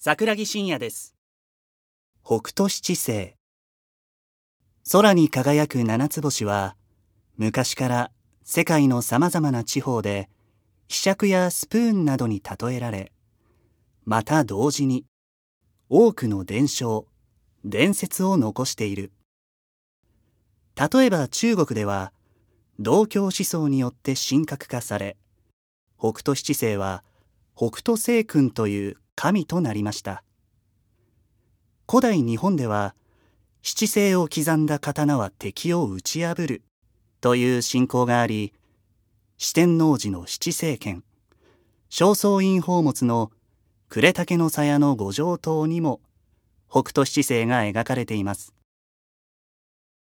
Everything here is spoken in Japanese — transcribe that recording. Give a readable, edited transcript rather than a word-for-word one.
桜木真也です。北斗七星。空に輝く七つ星は、昔から世界のさまざまな地方で柄杓やスプーンなどに例えられ、また同時に多くの伝承、伝説を残している。例えば中国では、道教思想によって神格化され、北斗七星は北斗星君という神となりました。古代日本では、七星を刻んだ刀は敵を打ち破るという信仰があり、四天王寺の七星拳、正倉院宝物の呉竹の鞘の五条塔にも北斗七星が描かれています。